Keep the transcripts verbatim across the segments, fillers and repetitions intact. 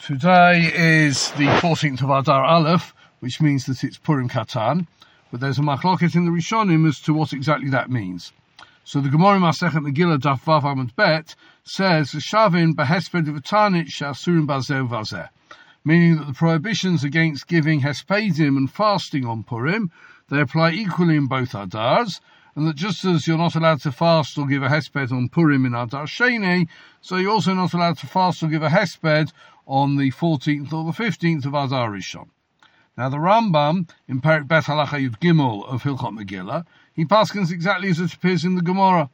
Today is the fourteenth of Adar Aleph, which means that it's Purim Katan, but there's a machloket in the Rishonim as to what exactly that means. So the Gemara Masechet Megillah Daf Vav Amud Bet says, "Shavin behesped v'tanit she'asurim bazeh v'azeh," meaning that the prohibitions against giving hespedim and fasting on Purim, they apply equally in both Adars, and that just as you're not allowed to fast or give a hesped on Purim in Adar Sheni, so you're also not allowed to fast or give a hesped on the fourteenth or the fifteenth of Adar Rishon. Now the Rambam, in Perek Bet Halacha Yud Gimel of Hilchot Megillah, he paskins exactly as it appears in the Gemara.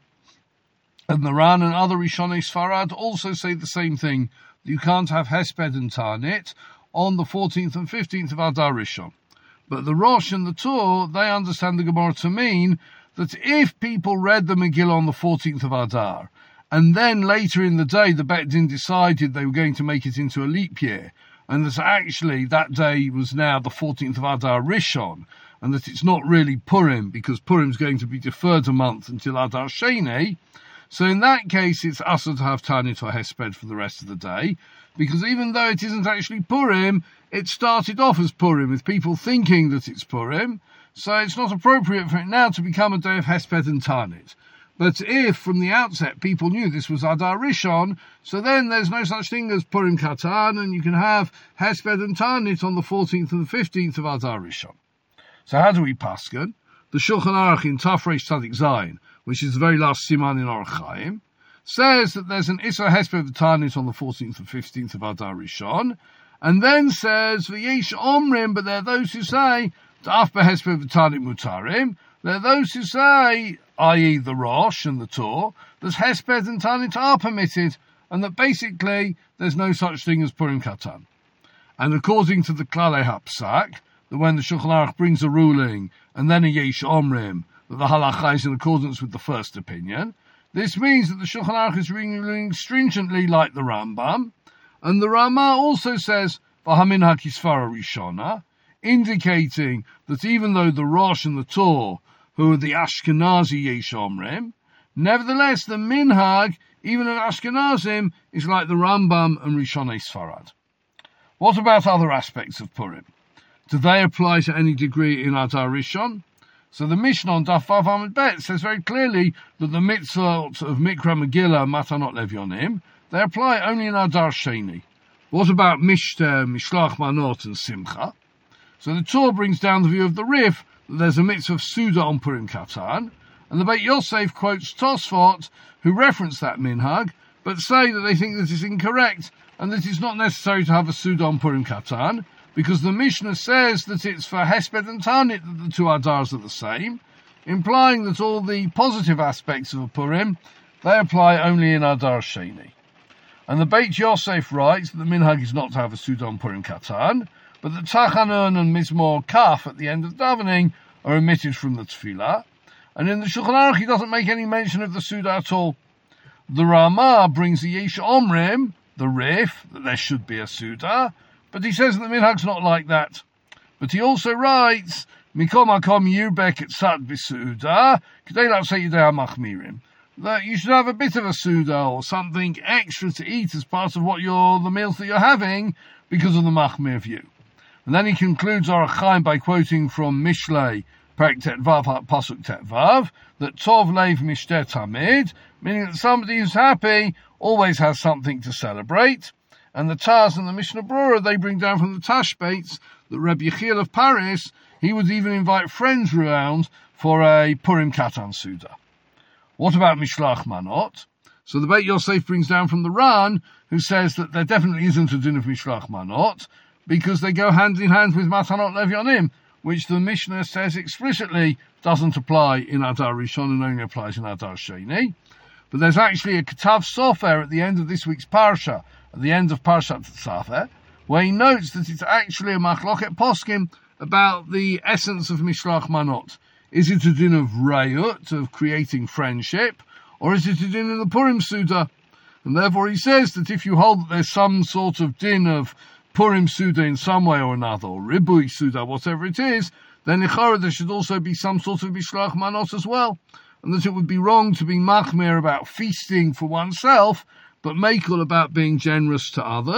And the Ran and other Rishonei Sfarad also say the same thing, that you can't have hesped and tarnit on the fourteenth and fifteenth of Adar Rishon. But the Rosh and the Tur, they understand the Gemara to mean that if people read the Megillah on the fourteenth of Adar, and then later in the day the Bet Din decided they were going to make it into a leap year, and that actually that day was now the fourteenth of Adar Rishon, and that it's not really Purim, because Purim's going to be deferred a month until Adar Sheni, so in that case it's asur to have Tanit or Hesped for the rest of the day, because even though it isn't actually Purim, it started off as Purim, with people thinking that it's Purim, so it's not appropriate for it now to become a day of Hesped and Tanit. But if, from the outset, people knew this was Adar Rishon, so then there's no such thing as Purim Katan, and you can have Hesped and Tanit on the fourteenth and the fifteenth of Adar Rishon. So how do we pasken? The Shulchan Aruch in Tafresh Tzadik Zayin, which is the very last siman in Orach Chaim, says that there's an Isra Hesped and Tanit on the fourteenth and fifteenth of Adar Rishon, and then says, V'yesh Omrim, but there are those who say, Da'af Behesped V'Tanit Mutarim, there are those who say, that is the Rosh and the Tur, that Hesped and Tanit are permitted, and that basically there's no such thing as Purim Katan. And according to the Klalei HaPsak, that when the Shulchan Aruch brings a ruling, and then a Yesh Omrim, that the halacha is in accordance with the first opinion, this means that the Shulchan Aruch is ruling stringently like the Rambam, and the Rama also says, V'hamin HaKisfara Rishona, indicating that even though the Rosh and the Tur, who are the Ashkenazi Yesh Omrim, nevertheless the Minhag, even at Ashkenazim, is like the Rambam and Rishonei Sfarad. What about other aspects of Purim? Do they apply to any degree in Adar Rishon? So the Mishnah on Daf Vav Amud Bet says very clearly that the mitzvot of Mikra Megillah, Matanot Levyonim, they apply only in Adar Sheni. What about Mishter, Mishlach Manot and Simcha? So the Torah brings down the view of the Rif that there's a mitzvah of Suda on Purim Katan, and the Beit Yosef quotes Tosfot, who reference that minhag, but say that they think that it's incorrect, and that it's not necessary to have a Suda on Purim Katan, because the Mishnah says that it's for Hesped and Tanit that the two Adars are the same, implying that all the positive aspects of a Purim, they apply only in Adar Sheni. And the Beit Yosef writes that the minhag is not to have a Suda on Purim Katan, but the Tachanun and Mizmor Kaf at the end of davening are omitted from the Tefillah, and in the Shulchan Aruch he doesn't make any mention of the Suda at all. The Rama brings the Yesh Omrim, the Rif, that there should be a Suda, but he says that the minhag's not like that. But he also writes, Mikom Makom Yurbek et Sat B'Suda, K'dei Latzei Yidei HaMachmirim, that you should have a bit of a Suda or something extra to eat as part of what you're, the meals that you're having, because of the Machmir view. And then he concludes Orach Chaim by quoting from Mishlei, Perek Tet Vav, Pasuk Tet Vav, that Tov Leiv Mishter Tamid, meaning that somebody who's happy always has something to celebrate. And the Taz and the Mishnah Brura, they bring down from the Tashbates that Rabbi Yechiel of Paris, he would even invite friends around for a Purim Katan Suda. What about Mishlach Manot? So the Beit Yosef brings down from the Ran, who says that there definitely isn't a din of Mishlach Manot, because they go hand in hand with Matanot Levyonim, which the Mishnah says explicitly doesn't apply in Adar Rishon and only applies in Adar Sheni. But there's actually a Ketav Sofer at the end of this week's Parsha, at the end of Parshat Tzafer, where he notes that it's actually a Machloket Poskim about the essence of Mishlach Manot. Is it a din of Rayut, of creating friendship, or is it a din in the Purim Suda? And therefore he says that if you hold that there's some sort of din of Purim Suda in some way or another, or Ribui Suda, whatever it is, then Nechara there should also be some sort of Mishlach Manot as well, and that it would be wrong to be machmir about feasting for oneself, but makel about being generous to others,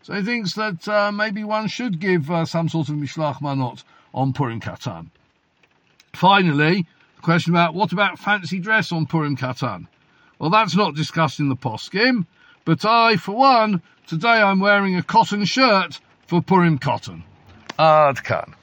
So he thinks that uh, maybe one should give uh, some sort of Mishlach Manot on Purim Katan. Finally, the question about what about fancy dress on Purim Katan? Well, that's not discussed in the poskim, but I, for one, today I'm wearing a cotton shirt for Purim Cotton. Ad Kan.